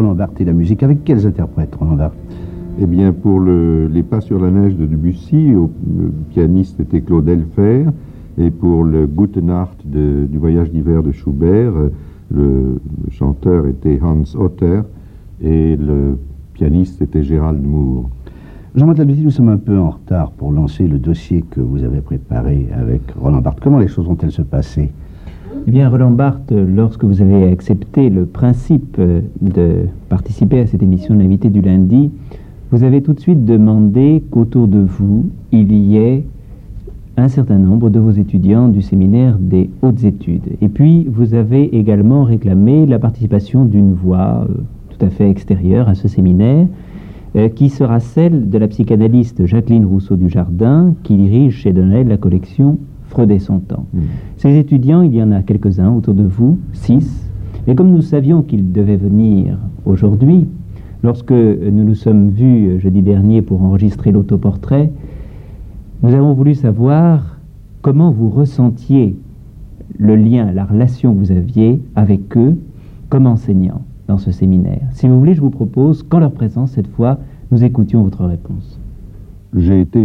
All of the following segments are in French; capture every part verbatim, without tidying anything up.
Roland Barthes et la musique. Avec quels interprètes, Roland Barthes? Eh bien, pour le, les Pas sur la neige de Debussy, au, le pianiste était Claude Elfer, et pour le Gute Nacht de, du Voyage d'hiver de Schubert, le, le chanteur était Hans Otter, et le pianiste était Gérald Moore. Jean-Marc Labéty, nous sommes un peu en retard pour lancer le dossier que vous avez préparé avec Roland Barthes. Comment les choses ont-elles se passé? Eh bien, Roland Barthes, lorsque vous avez accepté le principe de participer à cette émission de l'invité du lundi, vous avez tout de suite demandé qu'autour de vous, il y ait un certain nombre de vos étudiants du séminaire des hautes études. Et puis, vous avez également réclamé la participation d'une voix euh, tout à fait extérieure à ce séminaire, euh, qui sera celle de la psychanalyste Jacqueline Rousseau du Jardin, qui dirige chez Donnel la collection Freud et son temps. Mmh. Ces étudiants, il y en a quelques-uns autour de vous, six, mais comme nous savions qu'ils devaient venir aujourd'hui, lorsque nous nous sommes vus jeudi dernier pour enregistrer l'autoportrait, nous avons voulu savoir comment vous ressentiez le lien, la relation que vous aviez avec eux comme enseignants dans ce séminaire. Si vous voulez, je vous propose qu'en leur présence, cette fois, nous écoutions votre réponse. J'ai été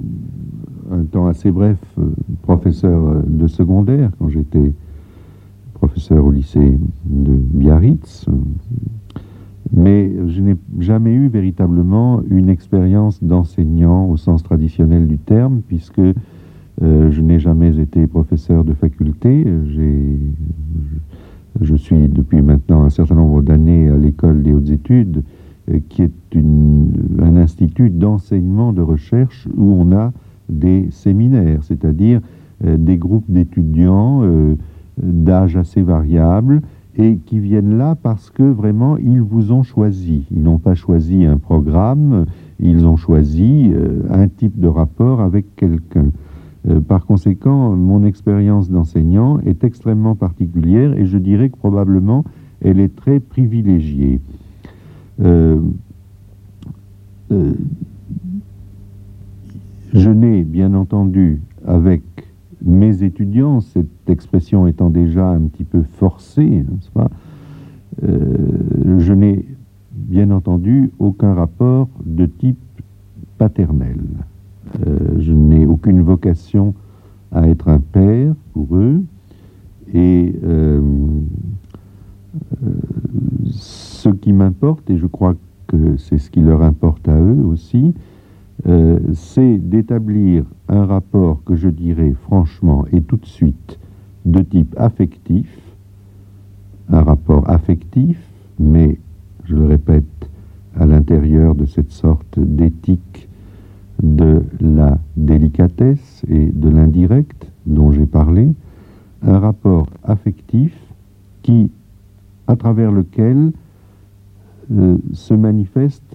un temps assez bref professeur de secondaire, quand j'étais professeur au lycée de Biarritz, mais je n'ai jamais eu véritablement une expérience d'enseignant au sens traditionnel du terme, puisque euh, je n'ai jamais été professeur de faculté. J'ai, je, je suis depuis maintenant un certain nombre d'années à l'école des hautes études, euh, qui est une, un institut d'enseignement de recherche où on a des séminaires, c'est-à-dire euh, des groupes d'étudiants euh, d'âge assez variables, et qui viennent là parce que vraiment ils vous ont choisi. Ils n'ont pas choisi un programme, ils ont choisi euh, un type de rapport avec quelqu'un. Euh, par conséquent, mon expérience d'enseignant est extrêmement particulière et je dirais que probablement elle est très privilégiée. Euh, euh, je n'ai bien entendu avec mes étudiants, cette expression étant déjà un petit peu forcée, n'est-ce pas, euh, je n'ai bien entendu aucun rapport de type paternel. Euh, je n'ai aucune vocation à être un père pour eux, et euh, euh, ce qui m'importe, et je crois que c'est ce qui leur importe à eux aussi, Euh, c'est d'établir un rapport que je dirais franchement et tout de suite de type affectif, un rapport affectif, mais, je le répète, à l'intérieur de cette sorte d'éthique de la délicatesse et de l'indirect dont j'ai parlé, un rapport affectif qui, à travers lequel euh, se manifeste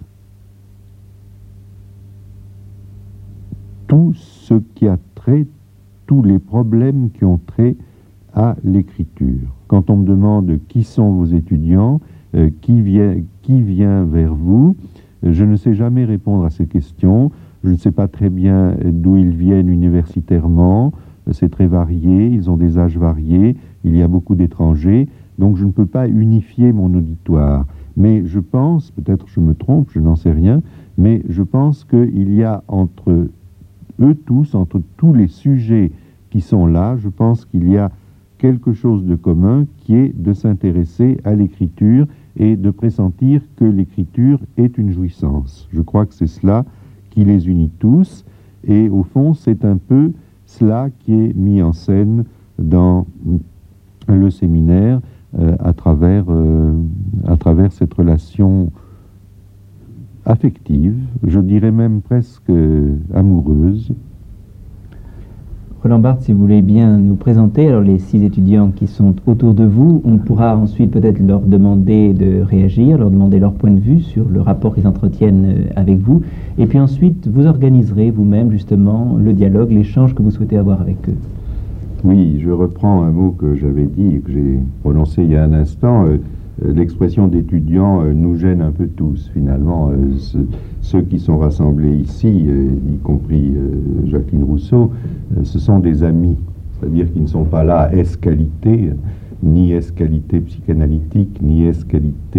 tout ce qui a trait, tous les problèmes qui ont trait à l'écriture. Quand on me demande qui sont vos étudiants, euh, qui, vient, qui vient vers vous, euh, je ne sais jamais répondre à ces questions. Je ne sais pas très bien d'où ils viennent universitairement. C'est très varié, ils ont des âges variés, il y a beaucoup d'étrangers, donc je ne peux pas unifier mon auditoire. Mais je pense, peut-être je me trompe, je n'en sais rien, mais je pense qu'il y a entre eux tous, entre tous les sujets qui sont là, je pense qu'il y a quelque chose de commun qui est de s'intéresser à l'écriture et de pressentir que l'écriture est une jouissance. Je crois que c'est cela qui les unit tous, et au fond, c'est un peu cela qui est mis en scène dans le séminaire euh, à travers, euh, à travers cette relation affective, je dirais même presque amoureuse. Roland Barthes, si vous voulez bien nous présenter alors les six étudiants qui sont autour de vous, on pourra ensuite peut-être leur demander de réagir, leur demander leur point de vue sur le rapport qu'ils entretiennent avec vous, et puis ensuite vous organiserez vous-même justement le dialogue, l'échange que vous souhaitez avoir avec eux. Oui, je reprends un mot que j'avais dit et que j'ai prononcé il y a un instant. Euh, L'expression d'étudiants euh, nous gêne un peu tous, finalement. Euh, ce, ceux qui sont rassemblés ici, euh, y compris euh, Jacqueline Rousseau, euh, ce sont des amis. C'est-à-dire qu'ils ne sont pas là ès qualité, ni ès qualité psychanalytique, ni ès qualité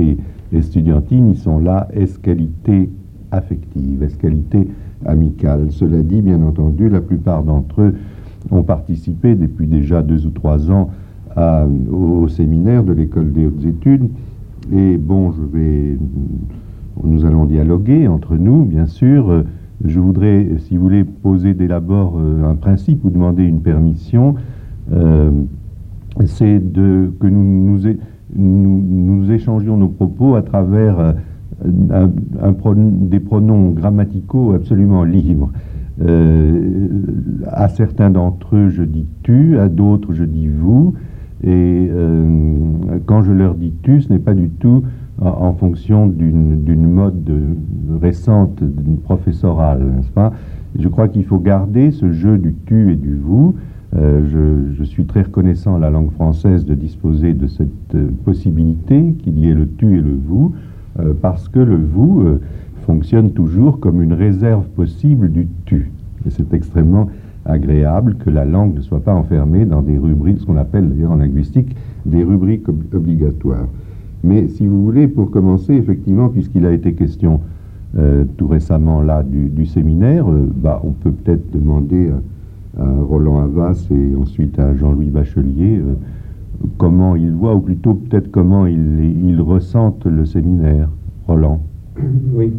estudiantine, ils sont là, ès-qualité affective, ès-qualité amicale. Cela dit, bien entendu, la plupart d'entre eux ont participé depuis déjà deux ou trois ans à, au, au séminaire de l'École des hautes études. Et bon, je vais, nous allons dialoguer entre nous, bien sûr. Je voudrais, si vous voulez, poser dès l'abord un principe ou demander une permission. Euh, c'est de, que nous, nous, nous, nous échangions nos propos à travers un, un pronom, des pronoms grammaticaux absolument libres. Euh, à certains d'entre eux, je dis tu, à d'autres, je dis vous. Et euh, quand je leur dis tu, ce n'est pas du tout en, en fonction d'une mode de, récente professorale, n'est-ce pas? Je crois qu'il faut garder ce jeu du tu et du vous. Euh, je, je suis très reconnaissant à la langue française de disposer de cette euh, possibilité qu'il y ait le tu et le vous, euh, parce que le vous euh, fonctionne toujours comme une réserve possible du tu. Et c'est extrêmement agréable que la langue ne soit pas enfermée dans des rubriques, ce qu'on appelle d'ailleurs en linguistique des rubriques ob obligatoires. Mais si vous voulez, pour commencer, effectivement, puisqu'il a été question euh, tout récemment là du, du séminaire, euh, bah, on peut peut-être demander à, à Roland Havas et ensuite à Jean-Louis Bachelier euh, comment ils voient, ou plutôt peut-être comment ils, ils ressentent le séminaire. Roland. Oui.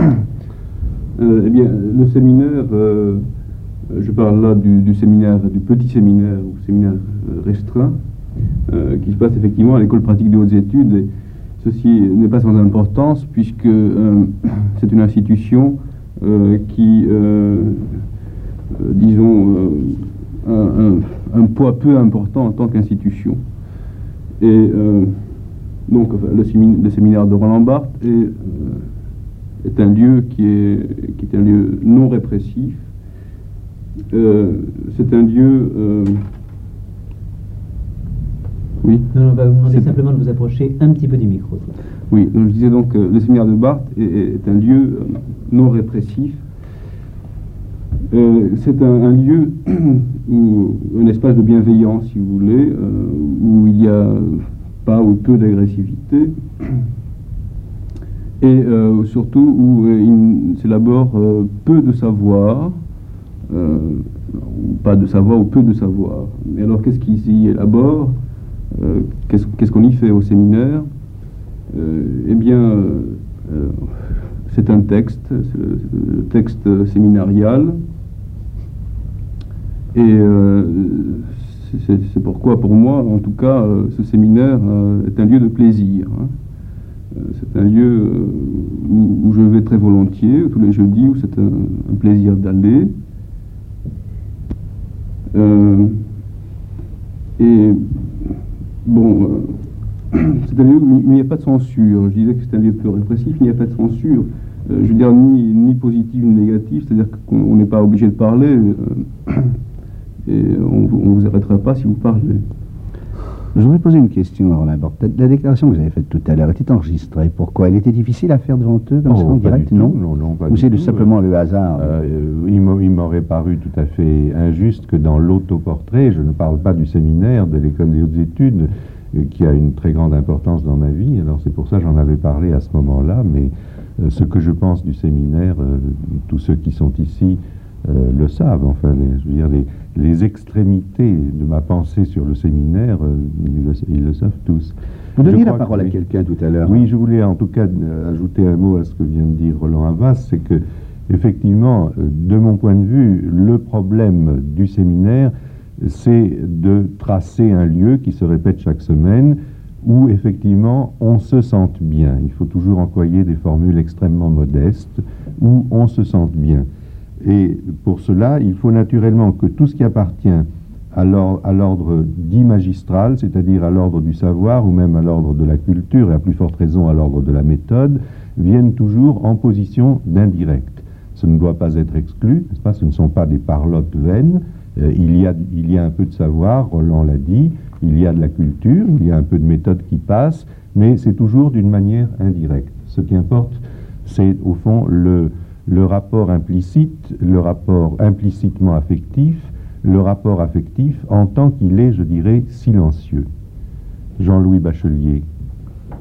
Euh, eh bien, le séminaire, euh, je parle là du, du séminaire, du petit séminaire ou séminaire euh, restreint, euh, qui se passe effectivement à l'école pratique des hautes études. Et ceci n'est pas sans importance puisque euh, c'est une institution euh, qui, euh, euh, disons, euh, a un, un poids peu important en tant qu'institution. Et euh, donc, enfin, le, séminaire, le séminaire de Roland Barthes est, euh, est un lieu qui est, qui est un lieu non répressif. Euh, c'est un lieu... Euh, oui. Non, on va vous demander simplement de vous approcher un petit peu du micro. Oui, donc je disais donc que le séminaire de Barthes est, est un lieu non répressif. Euh, c'est un, un lieu où un espace de bienveillance, si vous voulez, euh, où il y a pas ou peu d'agressivité, et euh, surtout où euh, il s'élabore euh, peu de savoir, euh, ou pas de savoir ou peu de savoir. Mais alors qu'est-ce qui s'y élabore? euh, Qu'est-ce qu'est-ce qu'on y fait au séminaire? euh, Eh bien, euh, euh, c'est un texte, c'est le, le texte séminarial. Et euh, c'est pourquoi, pour moi, en tout cas, euh, ce séminaire euh, est un lieu de plaisir. Hein. Euh, c'est un lieu euh, où, où je vais très volontiers, tous les jeudis, où c'est un, un plaisir d'aller. Euh, et, bon, euh, c'est un lieu où il n'y a pas de censure. Je disais que c'est un lieu peu répressif, il n'y a pas de censure. Euh, je veux dire, ni, ni positive ni négative, c'est-à-dire qu'on n'est pas obligé de parler. Euh, Et on ne vous arrêtera pas si vous parlez. Je voudrais poser une question à Roland Barthes. La déclaration que vous avez faite tout à l'heure était enregistrée. Pourquoi? Elle était difficile à faire devant eux, comme oh, ça, en direct? Non, non, non, pas Ou c'est tout. simplement le hasard? euh, Il m'aurait paru tout à fait injuste que dans l'autoportrait, je ne parle pas du séminaire de l'École des hautes études, euh, qui a une très grande importance dans ma vie. Alors c'est pour ça que j'en avais parlé à ce moment-là. Mais euh, ce que je pense du séminaire, euh, tous ceux qui sont ici euh, le savent. Enfin, les, je veux dire, les, les extrémités de ma pensée sur le séminaire, euh, ils, le, ils le savent tous. Vous donniez la parole que, à quelqu'un tout à l'heure. Oui, je voulais en tout cas euh, ajouter un mot à ce que vient de dire Roland Havas, c'est que, effectivement, de mon point de vue, le problème du séminaire, c'est de tracer un lieu qui se répète chaque semaine, où effectivement on se sente bien. Il faut toujours employer des formules extrêmement modestes, où on se sente bien. Et pour cela, il faut naturellement que tout ce qui appartient à l'ordre dit magistral, c'est-à-dire à l'ordre du savoir ou même à l'ordre de la culture, et à plus forte raison à l'ordre de la méthode, vienne toujours en position d'indirect. Ce ne doit pas être exclu, n'est-ce pas? Ce ne sont pas des parlottes vaines. Euh, il y a, il y a un peu de savoir, Roland l'a dit, il y a de la culture, il y a un peu de méthode qui passe, mais c'est toujours d'une manière indirecte. Ce qui importe, c'est au fond le... le rapport implicite, le rapport implicitement affectif, le rapport affectif en tant qu'il est, je dirais, silencieux. Jean-Louis Bachelier.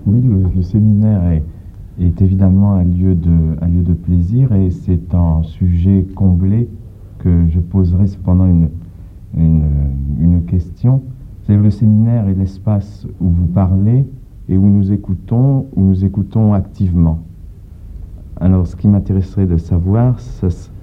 Oui, le, le séminaire est, est évidemment un lieu, de, un lieu de plaisir et c'est un sujet comblé que je poserai cependant une, une, une question. C'est le séminaire est l'espace où vous parlez et où nous écoutons, où nous écoutons activement. Alors, ce qui m'intéresserait de savoir, ce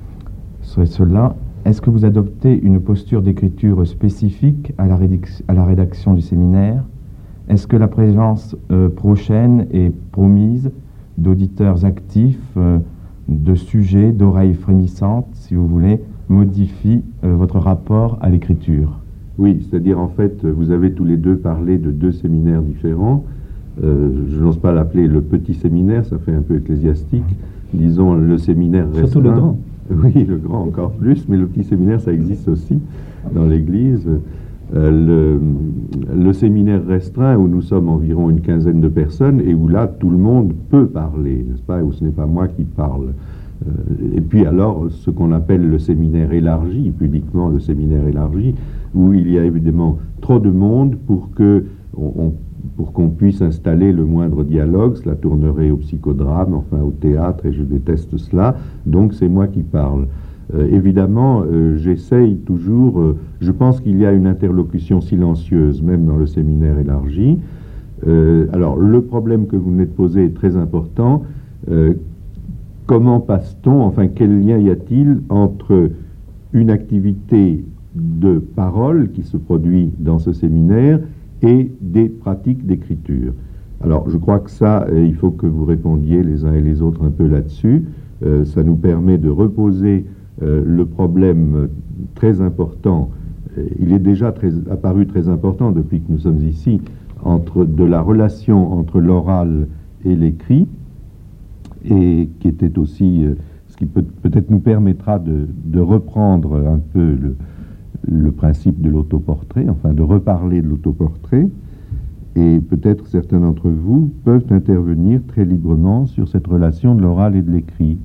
serait cela. Est-ce que vous adoptez une posture d'écriture spécifique à la, à la rédaction du séminaire? Est-ce que la présence euh, prochaine est promise d'auditeurs actifs, euh, de sujets, d'oreilles frémissantes, si vous voulez, modifie euh, votre rapport à l'écriture? Oui, c'est-à-dire en fait, vous avez tous les deux parlé de deux séminaires différents. Euh, je n'ose pas l'appeler le petit séminaire, ça fait un peu ecclésiastique. Disons le séminaire restreint. Surtout le grand. Oui, le grand encore plus, mais le petit séminaire, ça existe aussi dans l'Église. Euh, le, le séminaire restreint, où nous sommes environ une quinzaine de personnes, et où là, tout le monde peut parler, n'est-ce pas, et où ce n'est pas moi qui parle. Euh, et puis alors, ce qu'on appelle le séminaire élargi, pudiquement le séminaire élargi, où il y a évidemment trop de monde pour que on, on pour qu'on puisse installer le moindre dialogue. Cela tournerait au psychodrame, enfin au théâtre, et je déteste cela. Donc c'est moi qui parle. Euh, évidemment, euh, j'essaye toujours, euh, je pense qu'il y a une interlocution silencieuse, même dans le séminaire élargi. Euh, alors, le problème que vous venez de poser est très important. Euh, comment passe-t-on, enfin, quel lien y a-t-il entre une activité de parole qui se produit dans ce séminaire et des pratiques d'écriture? Alors, je crois que ça, euh, il faut que vous répondiez les uns et les autres un peu là-dessus. Euh, ça nous permet de reposer euh, le problème très important. Euh, il est déjà très, apparu très important depuis que nous sommes ici, entre, de la relation entre l'oral et l'écrit, et qui était aussi, euh, ce qui peut, peut-être nous permettra de, de reprendre un peu le, le principe de l'autoportrait, enfin de reparler de l'autoportrait, et peut-être certains d'entre vous peuvent intervenir très librement sur cette relation de l'oral et de l'écrit.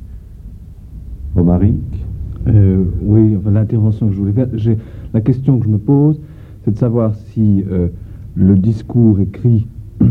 Romaric? euh, Oui, enfin, l'intervention que je voulais faire, j'ai, la question que je me pose, c'est de savoir si euh, le discours écrit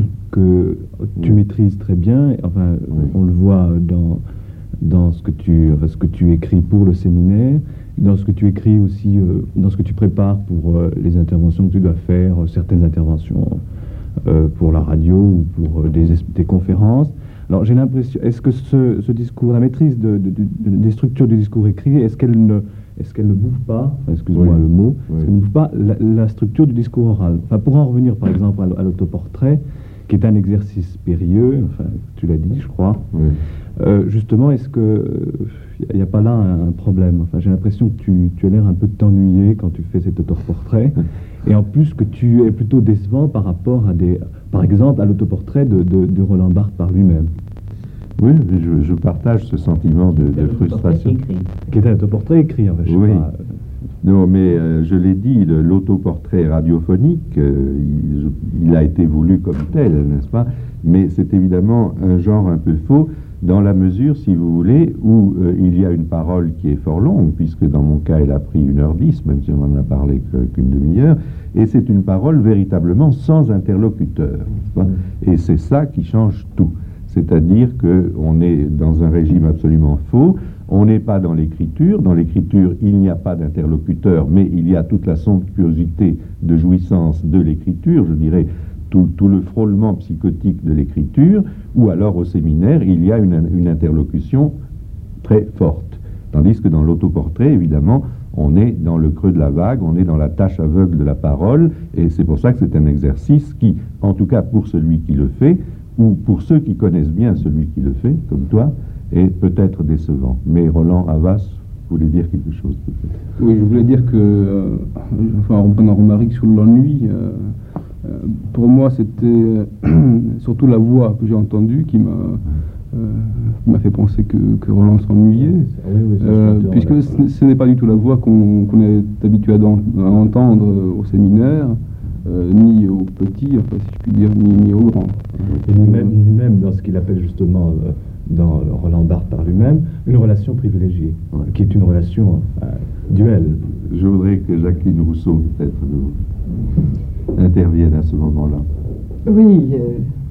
que tu oui. maîtrises très bien, enfin, oui. on le voit dans, dans ce que tu, enfin, ce que tu écris pour le séminaire, dans ce que tu écris aussi, euh, dans ce que tu prépares pour euh, les interventions que tu dois faire, euh, certaines interventions euh, pour la radio ou pour euh, des, des conférences. Alors j'ai l'impression, est-ce que ce, ce discours, la maîtrise de, de, de, des structures du discours écrit, est-ce qu'elle ne, est-ce qu'elle ne bouffe pas, enfin, excuse-moi oui. le mot, oui. est-ce qu'elle ne bouffe pas la, la structure du discours oral? Enfin, pour en revenir par exemple à l'autoportrait, qui est un exercice périlleux, enfin, tu l'as dit, je crois. Oui. Euh, justement, est-ce que il n'y a pas là un, un problème? Enfin, j'ai l'impression que tu, tu as l'air un peu de t'ennuyer quand tu fais cet autoportrait, et en plus que tu es plutôt décevant par rapport à des, par exemple, à l'autoportrait de, de, de Roland Barthes par lui-même. Oui, je, je partage ce sentiment de, de frustration. Qui est un autoportrait écrit, enfin, je oui. sais pas. Non, mais euh, je l'ai dit, l'autoportrait radiophonique, euh, il, il a été voulu comme tel, n'est-ce pas? Mais c'est évidemment un genre un peu faux, dans la mesure, si vous voulez, où euh, il y a une parole qui est fort longue, puisque dans mon cas, elle a pris une heure dix, même si on n'en a parlé qu'une demi-heure, et c'est une parole véritablement sans interlocuteur, n'est-ce pas? Et c'est ça qui change tout. C'est-à-dire qu'on est dans un régime absolument faux. On n'est pas dans l'écriture. Dans l'écriture, il n'y a pas d'interlocuteur, mais il y a toute la somptuosité de jouissance de l'écriture, je dirais, tout, tout le frôlement psychotique de l'écriture, ou alors au séminaire, il y a une, une interlocution très forte. Tandis que dans l'autoportrait, évidemment, on est dans le creux de la vague, on est dans la tâche aveugle de la parole, et c'est pour ça que c'est un exercice qui, en tout cas pour celui qui le fait, ou pour ceux qui connaissent bien celui qui le fait, comme toi, est peut-être décevant. Mais Roland Havas voulait dire quelque chose, peut-être. Oui, je voulais dire que, euh, enfin, en reprenant Romaric sur l'ennui, euh, euh, pour moi, c'était euh, surtout la voix que j'ai entendue qui m'a euh, m'a fait penser que, que Roland s'ennuyait, oui, oui, euh, puisque ce, ce n'est pas du tout la voix qu'on qu'on est habitué à, à entendre au séminaire, Euh, ni aux petits, enfin, si je puis dire, ni, ni aux grands. Et ni même, ni même dans ce qu'il appelle justement, euh, dans Roland Barthes par lui-même, une relation privilégiée, ouais. qui est une relation euh, duelle. Je voudrais que Jacqueline Rousseau, peut-être, nous intervienne à ce moment-là. Oui, euh,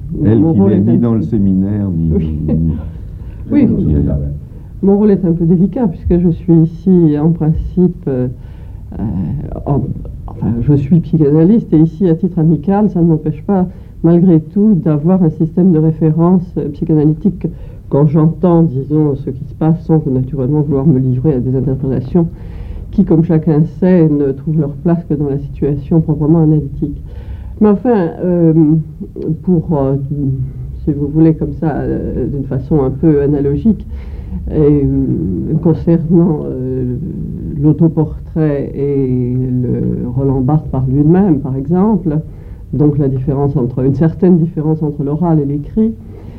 Elle mon qui rôle n'est est ni un dans peu- le séminaire, ni... Oui. ni- Oui, ni- mon rôle est un peu délicat puisque je suis ici en principe, euh, euh, en- enfin je suis psychanalyste et ici à titre amical, ça ne m'empêche pas malgré tout d'avoir un système de référence euh, psychanalytique quand j'entends, disons, ce qui se passe sans que naturellement vouloir me livrer à des interprétations qui, comme chacun sait, ne trouvent leur place que dans la situation proprement analytique. Mais enfin, euh, pour, euh, si vous voulez, comme ça, euh, d'une façon un peu analogique, et, euh, concernant euh, l'autoportrait et le Roland Barthes par lui-même, par exemple, donc la différence entre, une certaine différence entre l'oral et l'écrit,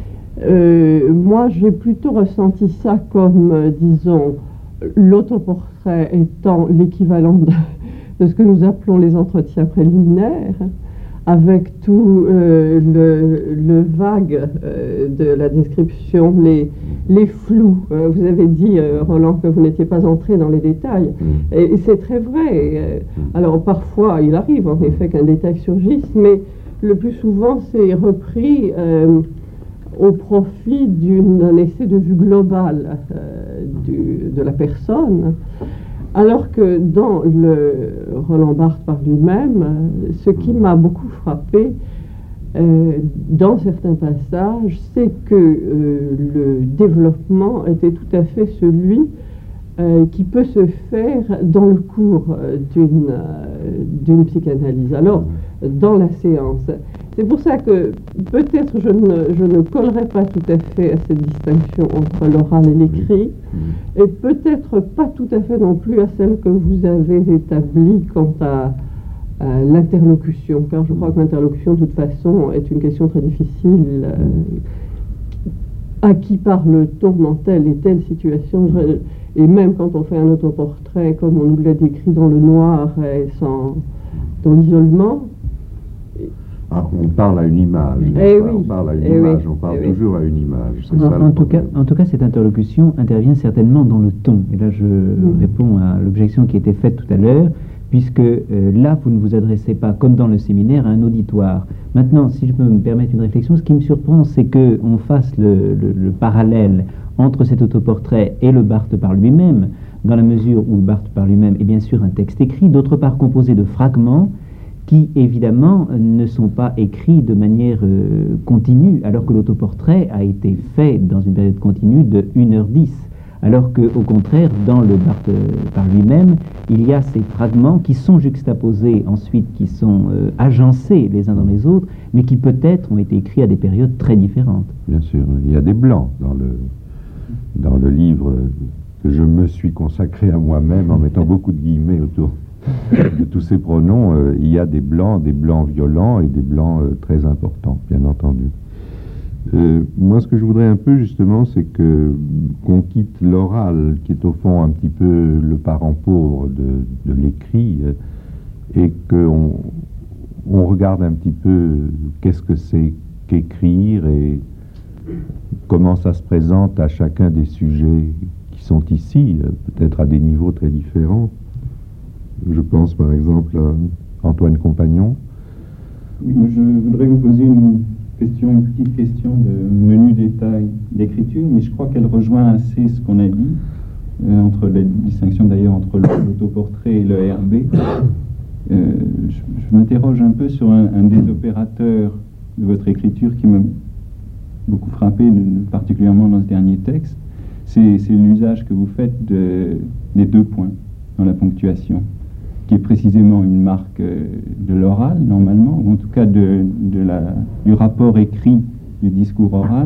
euh, moi j'ai plutôt ressenti ça comme, euh, disons, l'autoportrait étant l'équivalent de, de ce que nous appelons les entretiens préliminaires, avec tout euh, le, le vague euh, de la description, les, les flous. Euh, vous avez dit, euh, Roland, que vous n'étiez pas entré dans les détails. Mm. Et, et c'est très vrai. Euh, alors parfois, il arrive en effet qu'un détail surgisse, mais le plus souvent, c'est repris euh, au profit d'un essai de vue globale euh, du, de la personne. Alors que dans le Roland Barthes par lui-même, ce qui m'a beaucoup frappé euh, dans certains passages, c'est que euh, le développement était tout à fait celui euh, qui peut se faire dans le cours euh, d'une euh, d'une psychanalyse. Alors, dans la séance. C'est pour ça que peut-être je ne, je ne collerai pas tout à fait à cette distinction entre l'oral et l'écrit, et peut-être pas tout à fait non plus à celle que vous avez établie quant à, à l'interlocution, car je crois que l'interlocution, de toute façon, est une question très difficile. Euh, à qui parle-t-on dans telle et telle situation? Et même quand on fait un autoportrait, comme on nous l'a décrit dans le noir et sans, dans l'isolement, Ah, on parle à une image. Eh on oui, parle à une eh image, oui, on parle eh oui. toujours à une image. c'est En, ça le en tout cas, problème. en tout cas, cette interlocution intervient certainement dans le ton. Et là, je réponds à l'objection qui était faite tout à l'heure, puisque euh, là, vous ne vous adressez pas, comme dans le séminaire, à un auditoire. Maintenant, si je peux me permettre une réflexion, ce qui me surprend, c'est qu'on fasse le, le, le parallèle entre cet autoportrait et le Barthes par lui-même, dans la mesure où le Barthes par lui-même est bien sûr un texte écrit, d'autre part composé de fragments qui, évidemment, ne sont pas écrits de manière euh, continue, alors que l'autoportrait a été fait dans une période continue de une heure dix. Alors qu'au contraire, dans le Barthes euh, par lui-même, il y a ces fragments qui sont juxtaposés ensuite, qui sont euh, agencés les uns dans les autres, mais qui peut-être ont été écrits à des périodes très différentes. Bien sûr, il y a des blancs dans le, dans le livre que je me suis consacré à moi-même en mettant beaucoup de guillemets autour de tous ces pronoms. Euh, il y a des blancs, des blancs violents et des blancs euh, très importants, bien entendu. Euh, moi, ce que je voudrais un peu, justement, c'est que qu'on quitte l'oral, qui est au fond un petit peu le parent pauvre de, de l'écrit, euh, et qu'on on regarde un petit peu qu'est-ce que c'est qu'écrire et comment ça se présente à chacun des sujets qui sont ici, euh, peut-être à des niveaux très différents. Je pense par exemple à Antoine Compagnon. Oui, moi, je voudrais vous poser une question, une petite question de menu détail d'écriture, mais je crois qu'elle rejoint assez ce qu'on a dit, euh, entre la distinction d'ailleurs entre l'autoportrait et le R B. Euh, je je m'interroge un peu sur un, un des opérateurs de votre écriture qui m'a beaucoup frappé, de, particulièrement dans ce dernier texte. C'est l'usage que vous faites de, des deux points dans la ponctuation, qui est précisément une marque de l'oral, normalement, ou en tout cas de, de la, du rapport écrit du discours oral.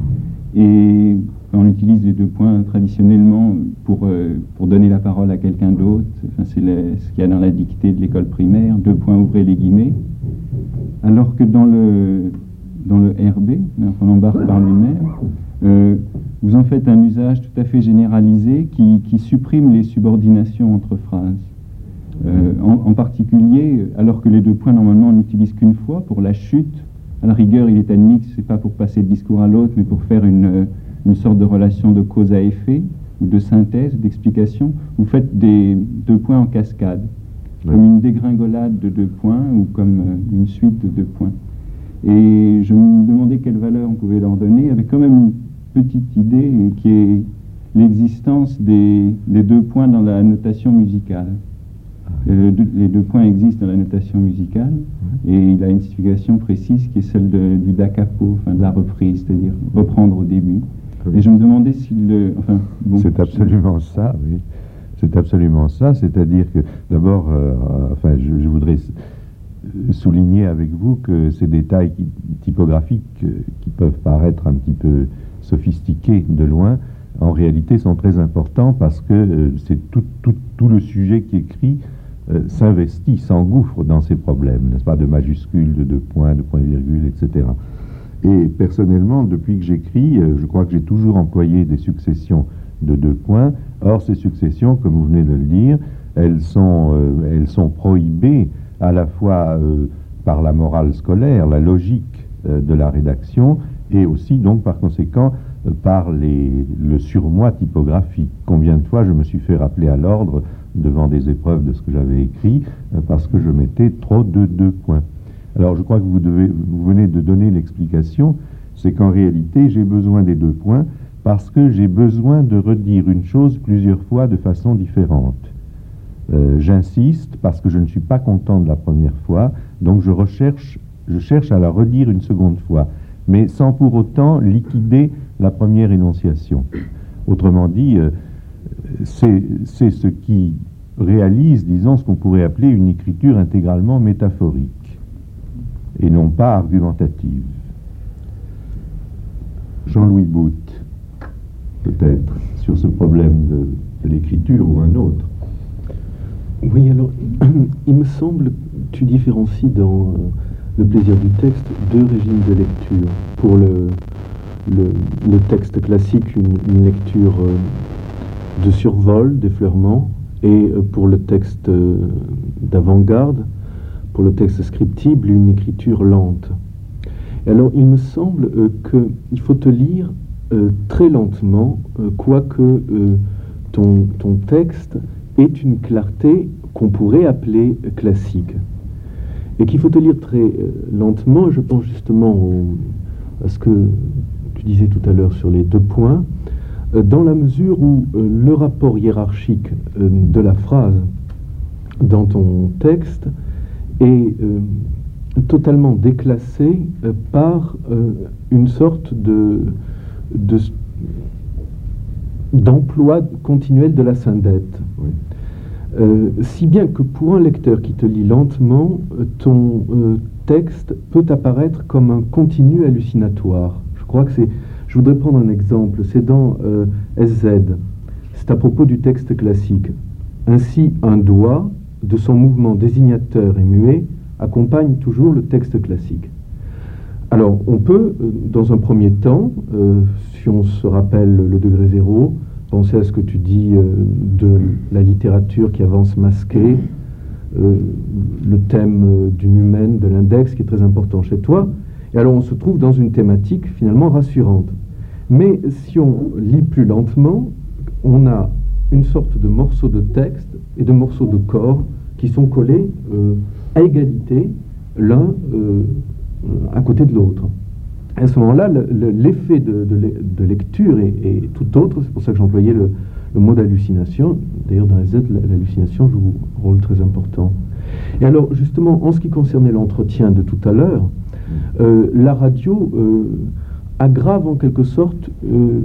Et on utilise les deux points traditionnellement pour, euh, pour donner la parole à quelqu'un d'autre. Enfin, c'est ce qu'il y a dans la dictée de l'école primaire, deux points, ouvrez les guillemets. Alors que dans le, dans le R B, Roland Barthes par lui-même, euh, vous en faites un usage tout à fait généralisé qui, qui supprime les subordinations entre phrases. Euh, en, en particulier, alors que les deux points, normalement, on n'utilise qu'une fois pour la chute. À la rigueur, il est admis que ce n'est pas pour passer de discours à l'autre, mais pour faire une, une sorte de relation de cause à effet, ou de synthèse, d'explication. Vous faites des deux points en cascade, oui, comme une dégringolade de deux points, ou comme une suite de deux points. Et je me demandais quelle valeur on pouvait leur donner, avec quand même une petite idée qui est l'existence des, des deux points dans la notation musicale. Euh, les deux points existent dans la notation musicale, et il a une signification précise qui est celle de, du da capo, enfin de la reprise, c'est-à-dire reprendre au début. Et je me demandais si le... Enfin, bon, c'est absolument ça, oui. C'est absolument ça, c'est-à-dire que d'abord, euh, enfin, je, je voudrais souligner avec vous que ces détails qui, typographiques euh, qui peuvent paraître un petit peu sophistiqués de loin, en réalité sont très importants parce que euh, c'est tout, tout, tout le sujet qui écrit euh, s'investit, s'engouffre dans ces problèmes, n'est-ce pas, de majuscules, de deux points, de points-virgules, et cetera. Et personnellement, depuis que j'écris, euh, je crois que j'ai toujours employé des successions de deux points. Or, ces successions, comme vous venez de le dire, elles sont, euh, elles sont prohibées à la fois euh, par la morale scolaire, la logique euh, de la rédaction, et aussi, donc, par conséquent, euh, par les, le surmoi typographique. Combien de fois je me suis fait rappeler à l'ordre devant des épreuves de ce que j'avais écrit, euh, parce que je mettais trop de deux points. Alors, je crois que vous, devez, vous venez de donner l'explication, c'est qu'en réalité, j'ai besoin des deux points parce que j'ai besoin de redire une chose plusieurs fois de façon différente. Euh, J'insiste parce que je ne suis pas content de la première fois, donc je recherche, je cherche à la redire une seconde fois, mais sans pour autant liquider la première énonciation. Autrement dit, euh, c'est ce qui réalise, disons, ce qu'on pourrait appeler une écriture intégralement métaphorique et non pas argumentative. Jean-Louis Boutte, peut-être, sur ce problème de, de l'écriture ou un autre. Oui, alors, il me semble que tu différencies dans euh, le plaisir du texte deux régimes de lecture. Pour le, le, le texte classique, une, une lecture euh, de survol, d'effleurement, et euh, pour le texte euh, d'avant-garde, pour le texte scriptible, une écriture lente. Et alors, il me semble euh, qu'il faut te lire euh, très lentement, euh, quoique euh, ton, ton texte ait une clarté qu'on pourrait appeler euh, classique. Et qu'il faut te lire très euh, lentement, je pense justement au, à ce que tu disais tout à l'heure sur les deux points, euh, dans la mesure où euh, le rapport hiérarchique euh, de la phrase dans ton texte est euh, totalement déclassé euh, par euh, une sorte de, de d'emploi continuel de la syndète. Oui. Euh, si bien que pour un lecteur qui te lit lentement, ton euh, texte peut apparaître comme un continu hallucinatoire. Je crois que c'est... Je voudrais prendre un exemple. C'est dans euh, S Z. C'est à propos du texte classique. Ainsi, un doigt, de son mouvement désignateur et muet, accompagne toujours le texte classique. Alors, on peut, euh, dans un premier temps, euh, si on se rappelle le degré zéro, penser à ce que tu dis euh, de la littérature qui avance masquée, euh, le thème euh, d'une humaine, de l'index, qui est très important chez toi. Et alors, on se trouve dans une thématique finalement rassurante. Mais si on lit plus lentement, on a une sorte de morceaux de texte et de morceaux de corps qui sont collés euh, à égalité, l'un euh, à côté de l'autre. À ce moment-là, l'effet de, de, de lecture est, est tout autre. C'est pour ça que j'employais le, le mot d'hallucination. D'ailleurs, dans les Z, l'hallucination joue un rôle très important. Et alors, justement, en ce qui concernait l'entretien de tout à l'heure, euh, la radio euh, aggrave en quelque sorte euh,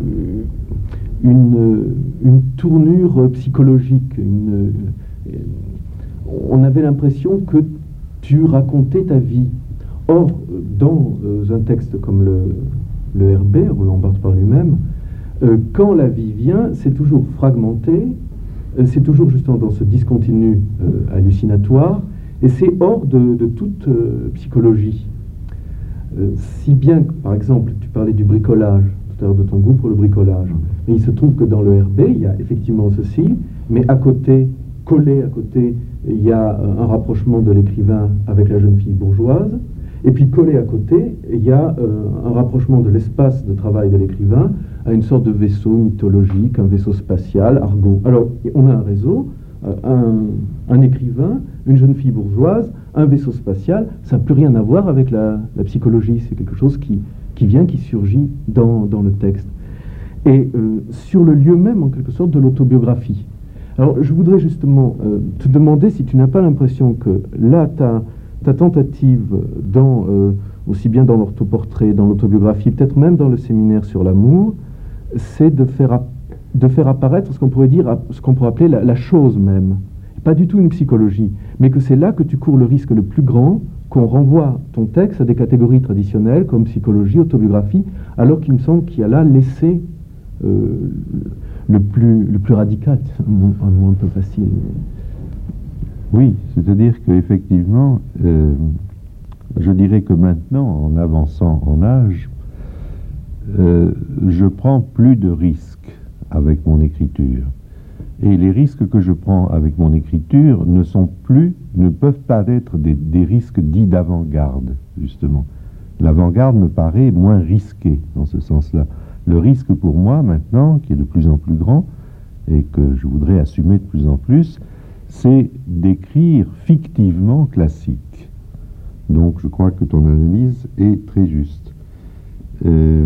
une, une tournure psychologique. Une, euh, on avait l'impression que tu racontais ta vie. Or, dans euh, un texte comme le, le R B, Roland Barthes par lui-même, euh, quand la vie vient, c'est toujours fragmenté, euh, c'est toujours justement dans ce discontinu euh, hallucinatoire, et c'est hors de, de toute euh, psychologie. Euh, si bien que, par exemple, tu parlais du bricolage, tout à l'heure de ton goût pour le bricolage, mais il se trouve que dans le R B, il y a effectivement ceci, mais à côté, collé à côté, il y a un rapprochement de l'écrivain avec la jeune fille bourgeoise. Et puis collé à côté, il y a euh, un rapprochement de l'espace de travail de l'écrivain à une sorte de vaisseau mythologique, un vaisseau spatial, Argo. Alors, on a un réseau, euh, un, un écrivain, une jeune fille bourgeoise, un vaisseau spatial, ça n'a plus rien à voir avec la, la psychologie. C'est quelque chose qui, qui vient, qui surgit dans, dans le texte. Et euh, sur le lieu même, en quelque sorte, de l'autobiographie. Alors, je voudrais justement euh, te demander si tu n'as pas l'impression que là, ta, ta tentative, dans, euh, aussi bien dans l'orthoportrait, dans l'autobiographie, peut-être même dans le séminaire sur l'amour, c'est de faire, de faire apparaître ce qu'on pourrait dire, ce qu'on pourrait appeler la, la chose même. Pas du tout une psychologie, mais que c'est là que tu cours le risque le plus grand qu'on renvoie ton texte à des catégories traditionnelles comme psychologie, autobiographie, alors qu'il me semble qu'il y a là l'essai euh, le, plus, le plus radical. C'est un mot, un mot un peu facile. Oui, c'est-à-dire qu'effectivement, euh, je dirais que maintenant, en avançant en âge, euh, je prends plus de risques avec mon écriture. Et les risques que je prends avec mon écriture ne sont plus, ne peuvent pas être des, des risques dits d'avant-garde, justement. L'avant-garde me paraît moins risqué dans ce sens-là. Le risque pour moi, maintenant, qui est de plus en plus grand, et que je voudrais assumer de plus en plus, c'est d'écrire fictivement classique. Donc je crois que ton analyse est très juste. Euh,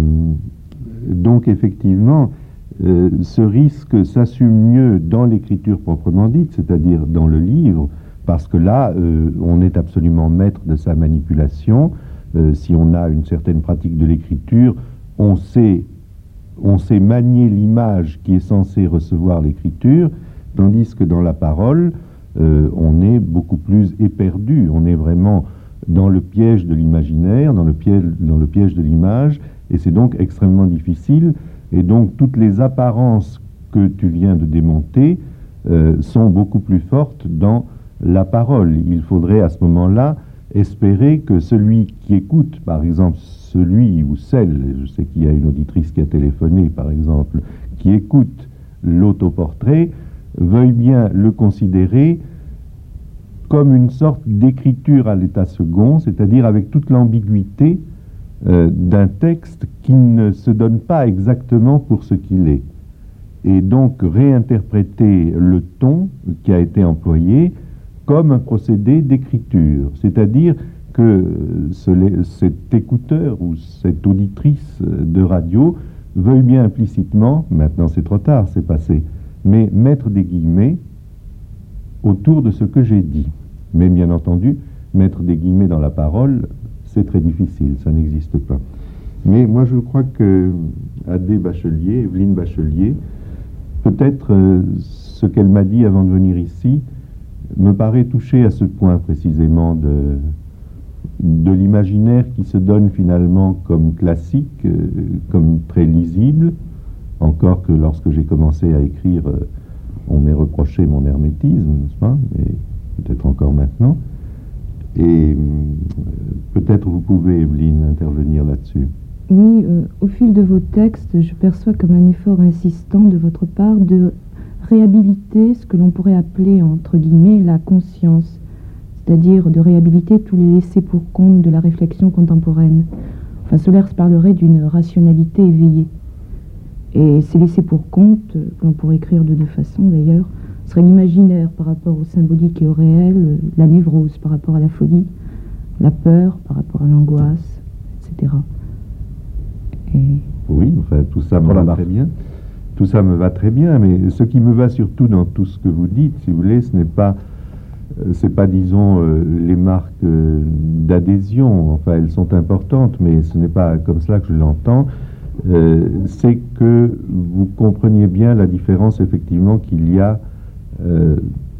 donc effectivement, Euh, ce risque s'assume mieux dans l'écriture proprement dite, c'est-à-dire dans le livre, parce que là, euh, on est absolument maître de sa manipulation. Euh, si on a une certaine pratique de l'écriture, on sait, on sait manier l'image qui est censée recevoir l'écriture, tandis que dans la parole, euh, on est beaucoup plus éperdu. On est vraiment dans le piège de l'imaginaire, dans le piège, dans le piège de l'image, et c'est donc extrêmement difficile. Et donc, toutes les apparences que tu viens de démonter euh, sont beaucoup plus fortes dans la parole. Il faudrait à ce moment-là espérer que celui qui écoute, par exemple, celui ou celle, je sais qu'il y a une auditrice qui a téléphoné, par exemple, qui écoute l'autoportrait, veuille bien le considérer comme une sorte d'écriture à l'état second, c'est-à-dire avec toute l'ambiguïté Euh, d'un texte qui ne se donne pas exactement pour ce qu'il est. Et donc réinterpréter le ton qui a été employé comme un procédé d'écriture. C'est-à-dire que ce, cet écouteur ou cette auditrice de radio veuille bien implicitement, maintenant c'est trop tard, c'est passé, mais mettre des guillemets autour de ce que j'ai dit. Mais bien entendu, mettre des guillemets dans la parole, c'est très difficile, ça n'existe pas. Mais moi, je crois que Adé Bachelier, Evelyne Bachelier, peut-être euh, ce qu'elle m'a dit avant de venir ici, me paraît toucher à ce point précisément de, de l'imaginaire qui se donne finalement comme classique, euh, comme très lisible, encore que lorsque j'ai commencé à écrire, euh, on m'ait reproché mon hermétisme, n'est-ce pas? Mais peut-être encore maintenant. Et euh, peut-être vous pouvez, Evelyne, intervenir là-dessus. Oui, euh, au fil de vos textes, je perçois comme un effort insistant de votre part de réhabiliter ce que l'on pourrait appeler, entre guillemets, la conscience, c'est-à-dire de réhabiliter tous les laissés pour compte de la réflexion contemporaine. Enfin, Solers parlerait d'une rationalité éveillée. Et ces laissés pour compte, que l'on pourrait écrire de deux façons d'ailleurs, serait l'imaginaire par rapport au symbolique et au réel, la névrose par rapport à la folie, la peur par rapport à l'angoisse, et cetera. Et... Oui, enfin, tout ça me va très bien. Tout ça me va très bien, mais ce qui me va surtout dans tout ce que vous dites, si vous voulez, ce n'est pas, c'est pas, disons, euh, les marques euh, d'adhésion. Enfin, elles sont importantes, mais ce n'est pas comme cela que je l'entends. Euh, c'est que vous compreniez bien la différence, effectivement, qu'il y a Euh,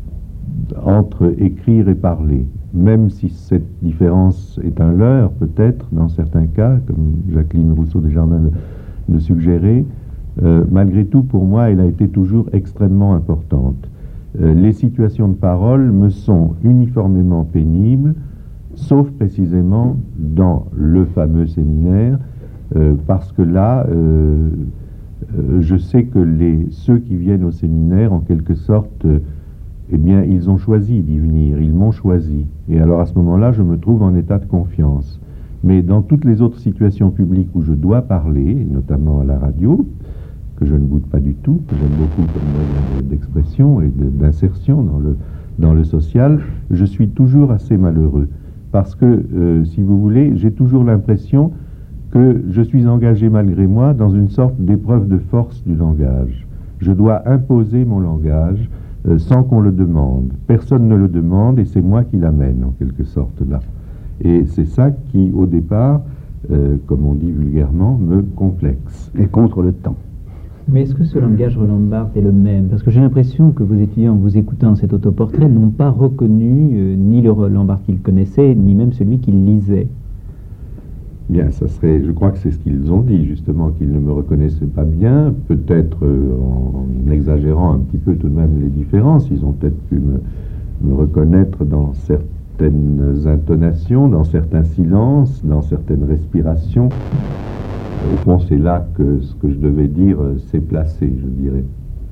entre écrire et parler, même si cette différence est un leurre, peut-être, dans certains cas, comme Jacqueline Rousseau-Desjardins le, le suggérait, euh, malgré tout, pour moi, elle a été toujours extrêmement importante. Euh, les situations de parole me sont uniformément pénibles, sauf précisément dans le fameux séminaire, euh, parce que là, euh, Euh, je sais que les, ceux qui viennent au séminaire, en quelque sorte, euh, eh bien, ils ont choisi d'y venir, ils m'ont choisi. Et alors, à ce moment-là, je me trouve en état de confiance. Mais dans toutes les autres situations publiques où je dois parler, notamment à la radio, que je ne goûte pas du tout, que j'aime beaucoup comme moyen d'expression et d'insertion dans le, dans le social, je suis toujours assez malheureux. Parce que, euh, si vous voulez, j'ai toujours l'impression que je suis engagé malgré moi dans une sorte d'épreuve de force du langage. Je dois imposer mon langage euh, sans qu'on le demande. Personne ne le demande et c'est moi qui l'amène en quelque sorte là. Et c'est ça qui, au départ, euh, comme on dit vulgairement, me complexe. Et contre le temps. Mais est-ce que ce langage Roland Barthes est le même? Parce que j'ai l'impression que vos étudiants, en vous écoutant cet autoportrait, n'ont pas reconnu euh, ni le Roland Barthes qu'ils connaissaient, ni même celui qu'ils lisaient. Bien, ça serait, je crois que c'est ce qu'ils ont dit, justement, qu'ils ne me reconnaissaient pas bien, peut-être euh, en exagérant un petit peu tout de même les différences. Ils ont peut-être pu me, me reconnaître dans certaines intonations, dans certains silences, dans certaines respirations. Au fond, c'est là que ce que je devais dire euh, s'est placé, je dirais.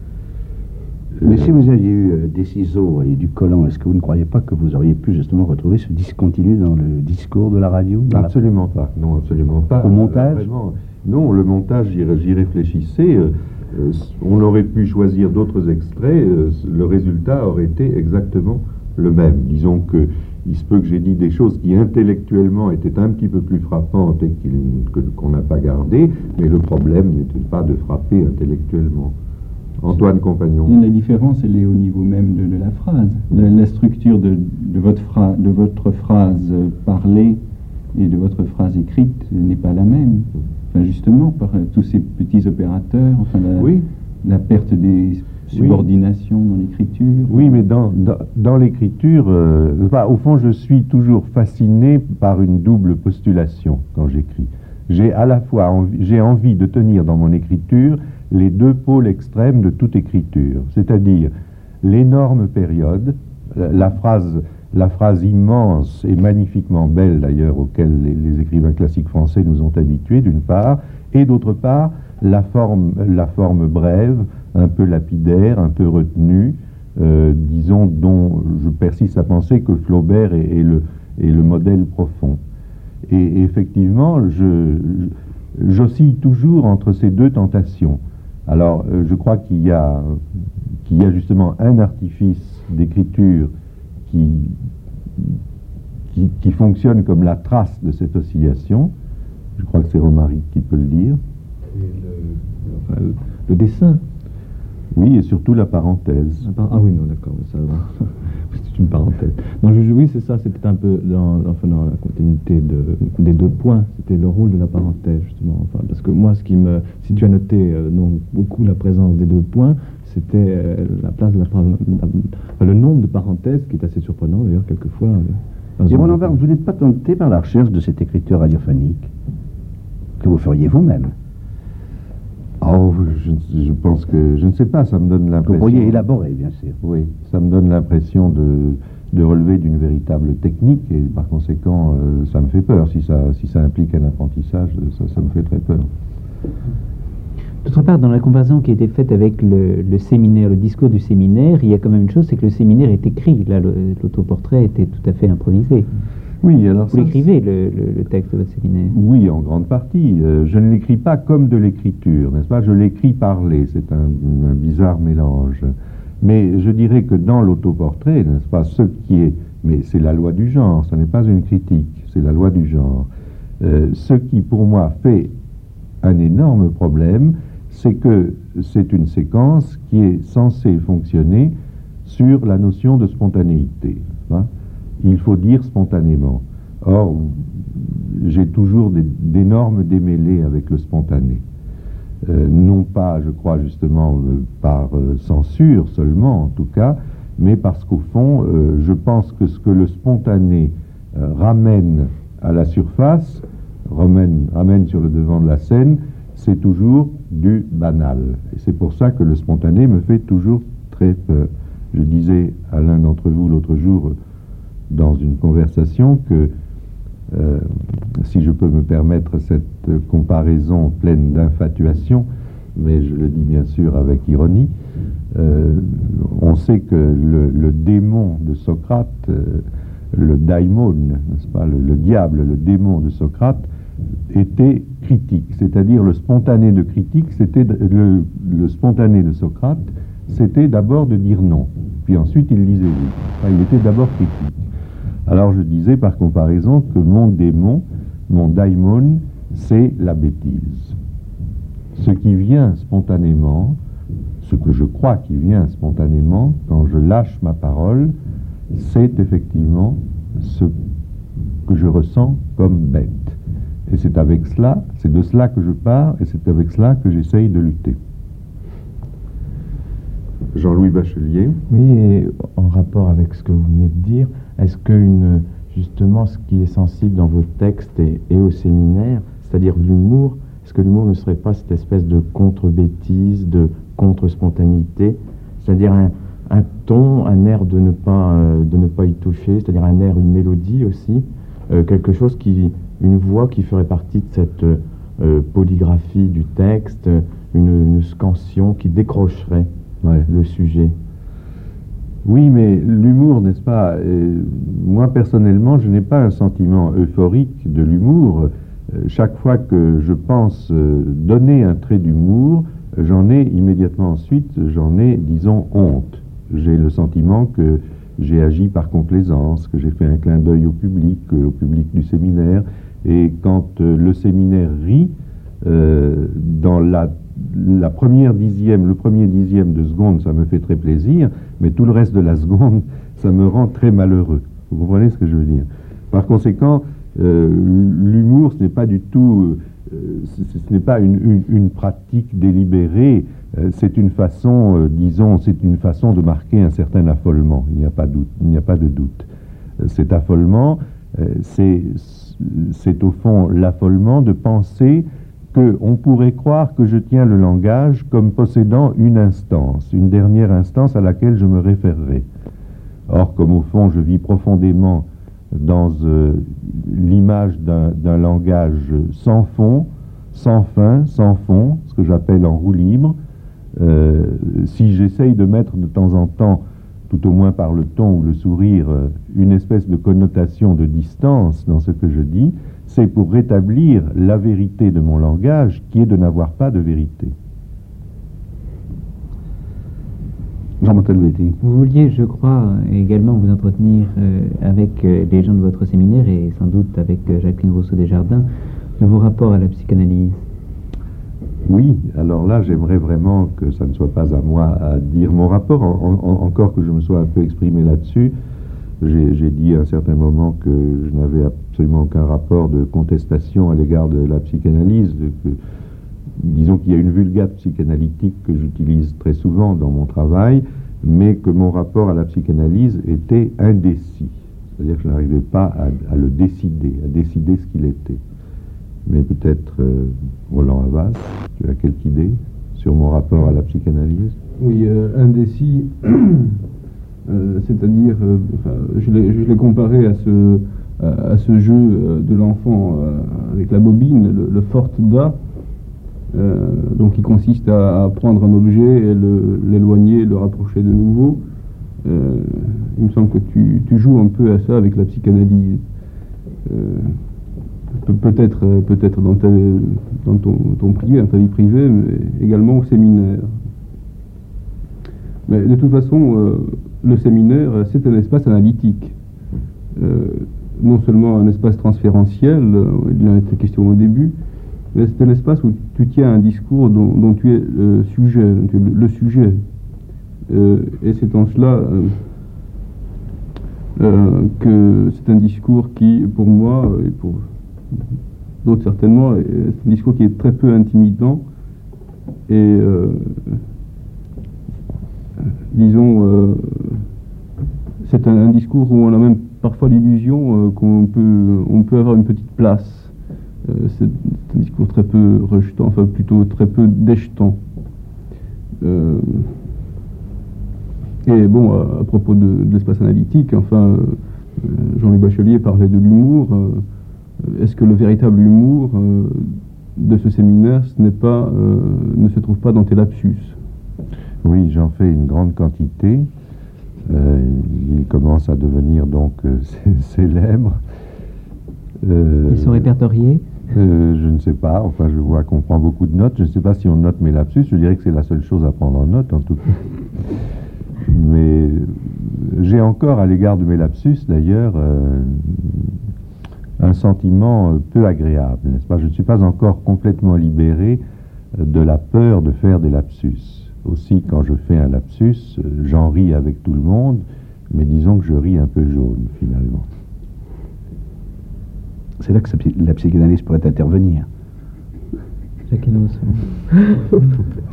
Mais si vous aviez eu euh, des ciseaux et du collant, est-ce que vous ne croyez pas que vous auriez pu justement retrouver ce discontinu dans le discours de la radio? Absolument pas, non, absolument pas. Au montage? Euh, vraiment, non, le montage, j'y réfléchissais. Euh, euh, on aurait pu choisir d'autres extraits, euh, le résultat aurait été exactement le même. Disons que il se peut que j'ai dit des choses qui intellectuellement étaient un petit peu plus frappantes et qu'on n'a pas gardées, mais le problème n'était pas de frapper intellectuellement. Antoine Compagnon. La différence, elle est au niveau même de, de la phrase. La, la structure de, de, votre phra- de votre phrase parlée et de votre phrase écrite n'est pas la même. Enfin, justement, par euh, tous ces petits opérateurs, enfin, la, oui. la perte des subordinations oui. dans l'écriture. Oui, mais dans, dans, dans l'écriture, euh, bah, au fond, je suis toujours fasciné par une double postulation quand j'écris. J'ai à la fois envie, j'ai envie de tenir dans mon écriture les deux pôles extrêmes de toute écriture, c'est-à-dire l'énorme période, la, la, phrase, la phrase immense et magnifiquement belle d'ailleurs auquel les, les écrivains classiques français nous ont habitués d'une part, et d'autre part la forme, la forme brève, un peu lapidaire, un peu retenue, euh, disons, dont je persiste à penser que Flaubert est, est, le, est le modèle profond. Et, et effectivement, je, j'oscille toujours entre ces deux tentations. Alors, euh, je crois qu'il y a, qu'il y a justement un artifice d'écriture qui, qui, qui fonctionne comme la trace de cette oscillation. Je crois que c'est Romaric qui peut le dire. Et le, enfin, le, le dessin. Oui, et surtout la parenthèse. Ah, ah oui, non, d'accord, ça va. C'est une parenthèse. Non, je, oui, c'est ça, c'était un peu dans, enfin, dans la continuité de, des deux points. C'était le rôle de la parenthèse, justement. Enfin, parce que moi, ce qui me... Si tu as noté euh, donc, beaucoup la présence des deux points, c'était euh, la place de la, la, enfin, le nombre de parenthèses, qui est assez surprenant, d'ailleurs, quelquefois. Euh, Et Roland Barthes, vous n'êtes pas tenté par la recherche de cette écriture radiophonique que vous feriez vous-même? Oh, je, je pense que, je ne sais pas, ça me donne l'impression... Vous pourriez élaborer, bien sûr. Oui, ça me donne l'impression de, de relever d'une véritable technique, et par conséquent, euh, ça me fait peur. Si ça, si ça implique un apprentissage, ça, ça me fait très peur. D'autre part, dans la comparaison qui a été faite avec le, le séminaire, le discours du séminaire, il y a quand même une chose, c'est que le séminaire est écrit. Là, le, l'autoportrait était tout à fait improvisé. Oui, alors vous l'écrivez, le, le, le texte de votre séminaire? Oui, en grande partie. Euh, je ne l'écris pas comme de l'écriture, n'est-ce pas? Je l'écris parlé, c'est un, un bizarre mélange. Mais je dirais que dans l'autoportrait, n'est-ce pas, ce qui est... Mais c'est la loi du genre, ce n'est pas une critique, c'est la loi du genre. Euh, ce qui, pour moi, fait un énorme problème, c'est que c'est une séquence qui est censée fonctionner sur la notion de spontanéité, n'est-ce pas? Il faut dire spontanément. Or, j'ai toujours d'énormes démêlés avec le spontané. Euh, non pas, je crois, justement, euh, par euh, censure seulement, en tout cas, mais parce qu'au fond, euh, je pense que ce que le spontané euh, ramène à la surface, ramène, ramène sur le devant de la scène, c'est toujours du banal. Et c'est pour ça que le spontané me fait toujours très peur. Je disais à l'un d'entre vous l'autre jour, dans une conversation, que euh, si je peux me permettre cette comparaison pleine d'infatuation, mais je le dis bien sûr avec ironie, euh, on sait que le, le démon de Socrate, euh, le daimon, n'est-ce pas, le, le diable, le démon de Socrate, était critique, c'est-à-dire le spontané de critique, c'était le, le spontané de Socrate, c'était d'abord de dire non, puis ensuite il lisait vite. Enfin, il était d'abord critique. Alors je disais par comparaison que mon démon, mon daimon, c'est la bêtise. Ce qui vient spontanément, ce que je crois qui vient spontanément, quand je lâche ma parole, c'est effectivement ce que je ressens comme bête. Et c'est avec cela, c'est de cela que je pars, et c'est avec cela que j'essaye de lutter. Jean-Louis Bachelier. Oui, et en rapport avec ce que vous venez de dire, est-ce que une, justement ce qui est sensible dans vos textes et, et au séminaire, c'est-à-dire l'humour, est-ce que l'humour ne serait pas cette espèce de contre-bêtise, de contre-spontanéité, c'est-à-dire un, un ton, un air de ne pas, euh, de ne pas y toucher, c'est-à-dire un air, une mélodie aussi, euh, quelque chose qui, une voix qui ferait partie de cette euh, polygraphie du texte, une, une scansion qui décrocherait ouais. le sujet. Oui, mais l'humour, n'est-ce pas, euh, moi personnellement, je n'ai pas un sentiment euphorique de l'humour. Euh, chaque fois que je pense euh, donner un trait d'humour, j'en ai immédiatement ensuite, j'en ai, disons, honte. J'ai le sentiment que j'ai agi par complaisance, que j'ai fait un clin d'œil au public, euh, au public du séminaire, et quand euh, le séminaire rit, euh, dans la, la première dixième, le premier dixième de seconde, ça me fait très plaisir, mais tout le reste de la seconde, ça me rend très malheureux. Vous comprenez ce que je veux dire? Par conséquent, euh, l'humour, ce n'est pas du tout... Euh, ce, ce n'est pas une, une, une pratique délibérée, euh, c'est une façon, euh, disons, c'est une façon de marquer un certain affolement. Il n'y a pas doute, il n'y a pas de doute. Euh, cet affolement, euh, c'est, c'est au fond l'affolement de penser qu'on pourrait croire que je tiens le langage comme possédant une instance, une dernière instance à laquelle je me référerai. Or, comme au fond je vis profondément dans euh, l'image d'un langage sans fond, sans fin, sans fond, ce que j'appelle en roue libre. Euh, si j'essaye de mettre de temps en temps, tout au moins par le ton ou le sourire, une espèce de connotation de distance dans ce que je dis, c'est pour rétablir la vérité de mon langage, qui est de n'avoir pas de vérité. Jean-Montel Betty. Vous vouliez, je crois, également vous entretenir euh, avec euh, les gens de votre séminaire et sans doute avec euh, Jacqueline Rousseau-Desjardins de vos rapports à la psychanalyse. Oui, alors là, j'aimerais vraiment que ça ne soit pas à moi à dire mon rapport, en, en, encore que je me sois un peu exprimé là-dessus. J'ai dit à un certain moment que je n'avais absolument aucun rapport de contestation à l'égard de la psychanalyse, que, disons qu'il y a une vulgate psychanalytique que j'utilise très souvent dans mon travail, mais que mon rapport à la psychanalyse était indécis. C'est-à-dire que je n'arrivais pas à, à le décider, à décider ce qu'il était. Mais peut-être, euh, Roland Havas, tu as quelque idée sur mon rapport à la psychanalyse? Oui, euh, indécis, euh, c'est-à-dire, euh, enfin, je l'ai comparé à ce, à, à ce jeu euh, de l'enfant euh, avec la bobine, le, le Forte-Da. Euh, donc il consiste à, à prendre un objet et l'éloigner, le, le rapprocher de nouveau. Euh, il me semble que tu, tu joues un peu à ça avec la psychanalyse. Euh, pe peut-être peut-être dans, ta, dans ton, ton privé, dans ta vie privée, mais également au séminaire. Mais de toute façon, euh, le séminaire, c'est un espace analytique. Euh, non seulement un espace transférentiel, euh, il en était question au début, mais c'est un espace où tu tiens un discours dont, dont tu es le sujet, tu es le, le sujet. Euh, et c'est en cela euh, euh, que c'est un discours qui, pour moi, et pour d'autres certainement, c'est un discours qui est très peu intimidant et, euh, disons, euh, c'est un, un discours où on a même parfois l'illusion euh, qu'on peut, on peut avoir une petite place. Euh, c'est un discours très peu rejetant, enfin plutôt très peu déjetant. Euh, et bon, à, à propos de, de l'espace analytique, enfin, euh, Jean-Louis Bachelier parlait de l'humour. Euh, Est-ce que le véritable humour euh, de ce séminaire, ce n'est pas, euh, ne se trouve pas dans tes lapsus? Oui, j'en fais une grande quantité. Euh, il commence à devenir donc euh, célèbre. Euh, Ils sont répertoriés? euh, Je ne sais pas. Enfin, je vois qu'on prend beaucoup de notes. Je ne sais pas si on note mes lapsus. Je dirais que c'est la seule chose à prendre en note, en tout cas. Mais j'ai encore, à l'égard de mes lapsus, d'ailleurs, euh, un sentiment peu agréable, n'est-ce pas? Je ne suis pas encore complètement libéré de la peur de faire des lapsus. Aussi, quand je fais un lapsus, j'en ris avec tout le monde, mais disons que je ris un peu jaune, finalement. C'est là que la psychanalyse pourrait intervenir. Jacqueline Rousseau.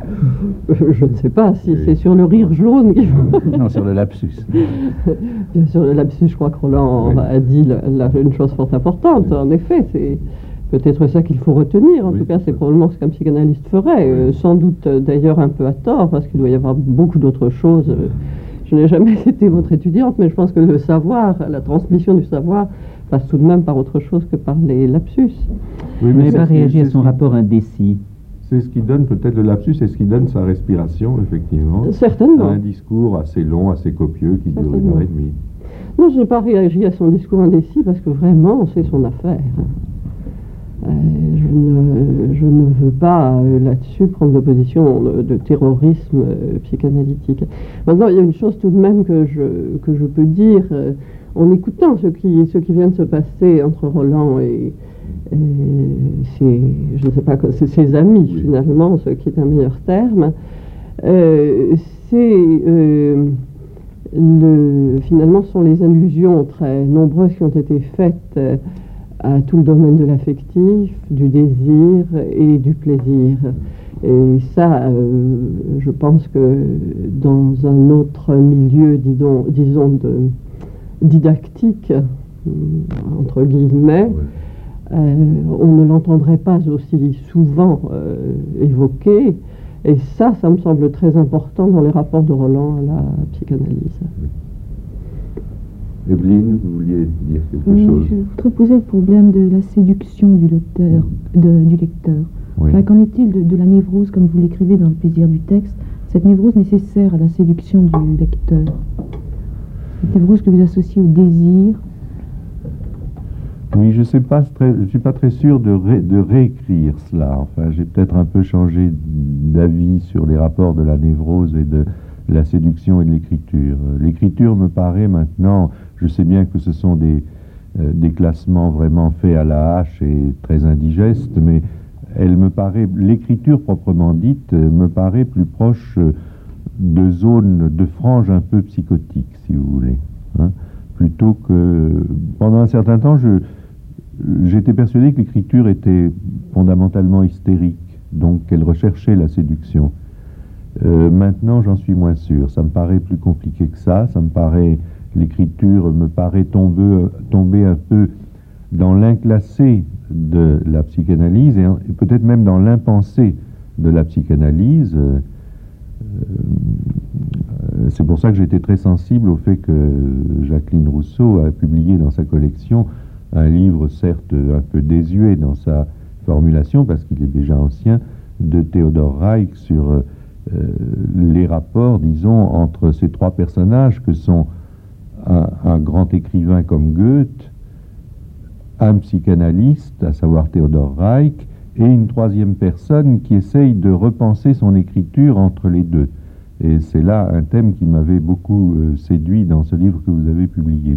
Je ne sais pas si c'est sur le rire jaune qu'il faut... Non, sur le lapsus. Bien sûr, le lapsus, je crois que Roland oui. a dit la, la, une chose fort importante. Oui. En effet, c'est peut-être ça qu'il faut retenir. En oui. tout cas, c'est probablement ce qu'un psychanalyste ferait. Oui. Euh, sans doute, euh, d'ailleurs, un peu à tort, parce qu'il doit y avoir beaucoup d'autres choses. Euh, je n'ai jamais été votre étudiante, mais je pense que le savoir, la transmission du savoir, passe tout de même par autre chose que par les lapsus. Oui, mais pas réagi à son rapport indécis. C'est ce qui donne peut-être le lapsus, c'est ce qui donne sa respiration, effectivement. Certainement. Un discours assez long, assez copieux, qui dure une heure et demie. Non, je n'ai pas réagi à son discours indécis parce que vraiment, c'est son affaire. Euh, je, ne, je ne veux pas euh, là-dessus prendre de position de, de terrorisme euh, psychanalytique. Maintenant, il y a une chose tout de même que je, que je peux dire euh, en écoutant ce qui, ce qui vient de se passer entre Roland et, et ses, je ne sais pas, c'est ses amis oui. finalement, ce qui est un meilleur terme. Euh, c'est euh, le, finalement, ce sont les allusions très nombreuses qui ont été faites euh, à tout le domaine de l'affectif, du désir et du plaisir. Et ça, euh, je pense que dans un autre milieu, disons, disons de didactique, euh, entre guillemets, ouais. euh, on ne l'entendrait pas aussi souvent euh, évoqué. Et ça, ça me semble très important dans les rapports de Roland à la psychanalyse. Evelyne, vous vouliez dire quelque oui, chose? Je voudrais poser le problème de la séduction du lecteur. De, du lecteur. Oui. Enfin, qu'en est-il de, de la névrose, comme vous l'écrivez dans le plaisir du texte, cette névrose nécessaire à la séduction du lecteur? Cette névrose que vous associez au désir? Oui, je ne suis pas très sûr de, ré, de réécrire cela. Enfin, j'ai peut-être un peu changé d'avis sur les rapports de la névrose et de la séduction et de l'écriture. L'écriture me paraît maintenant, je sais bien que ce sont des, euh, des classements vraiment faits à la hache et très indigestes, mais elle me paraît, l'écriture proprement dite, me paraît plus proche de zones, de franges un peu psychotiques, si vous voulez. Hein, plutôt que, pendant un certain temps, je, j'étais persuadé que l'écriture était fondamentalement hystérique, donc qu'elle recherchait la séduction. Euh, maintenant, j'en suis moins sûr. Ça me paraît plus compliqué que ça. Ça me paraît, l'écriture me paraît tomber, tomber un peu dans l'inclassé de la psychanalyse et, et peut-être même dans l'impensé de la psychanalyse. Euh, euh, c'est pour ça que j'étais très sensible au fait que Jacqueline Rousseau a publié dans sa collection un livre, certes un peu désuet dans sa formulation, parce qu'il est déjà ancien, de Theodor Reich sur euh, les rapports, disons, entre ces trois personnages que sont un, un grand écrivain comme Goethe, un psychanalyste, à savoir Theodor Reich, et une troisième personne qui essaye de repenser son écriture entre les deux. Et c'est là un thème qui m'avait beaucoup euh, séduit dans ce livre que vous avez publié.